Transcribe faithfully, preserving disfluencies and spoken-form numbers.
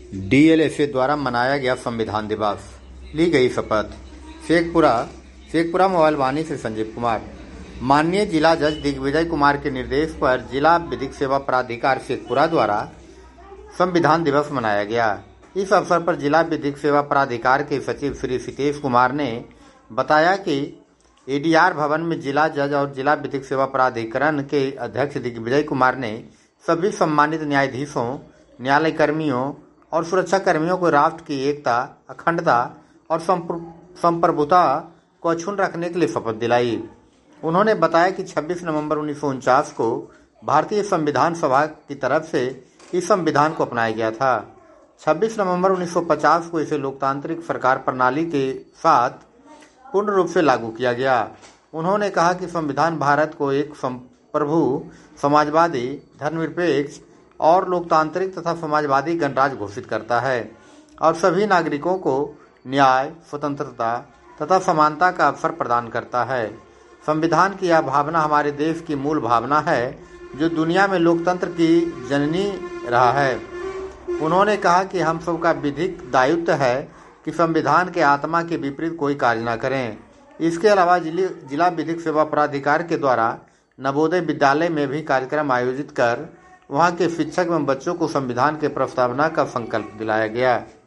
डीएलएफए द्वारा मनाया गया संविधान दिवस, ली गई शपथ। शेखपुरा शेखपुरा मोबाइल वाणी से संजीव कुमार। माननीय जिला जज दिग्विजय कुमार के निर्देश पर जिला विधिक सेवा प्राधिकार शेखपुरा द्वारा संविधान दिवस मनाया गया। इस अवसर पर जिला विधिक सेवा प्राधिकार के सचिव श्री सितेश कुमार ने बताया कि एडीआर भवन में जिला जज और जिला विधिक सेवा प्राधिकरण के अध्यक्ष दिग्विजय कुमार ने सभी सम्मानित न्यायाधीशों, न्यायालय कर्मियों और सुरक्षा कर्मियों को राष्ट्र की एकता, अखंडता और संप्रभुता को अक्षुण्ण रखने के लिए शपथ दिलाई। उन्होंने बताया कि छब्बीस नवंबर उन्नीस सौ उनचास को भारतीय संविधान सभा की तरफ से इस संविधान को अपनाया गया था। छब्बीस नवंबर उन्नीस सौ पचास को इसे लोकतांत्रिक सरकार प्रणाली के साथ पूर्ण रूप से लागू किया गया। उन्होंने कहा कि संविधान भारत को एक संप्रभु, समाजवादी, धर्मनिरपेक्ष और लोकतांत्रिक तथा समाजवादी गणराज्य घोषित करता है और सभी नागरिकों को न्याय, स्वतंत्रता तथा समानता का अवसर प्रदान करता है। संविधान की यह भावना हमारे देश की मूल भावना है जो दुनिया में लोकतंत्र की जननी रहा है। उन्होंने कहा कि हम सबका विधिक दायित्व है कि संविधान के आत्मा के विपरीत कोई कार्य न करें। इसके अलावा जिला विधिक सेवा प्राधिकार के द्वारा नवोदय विद्यालय में भी कार्यक्रम आयोजित कर वहां के शिक्षक एवं बच्चों को संविधान के प्रस्तावना का संकल्प दिलाया गया।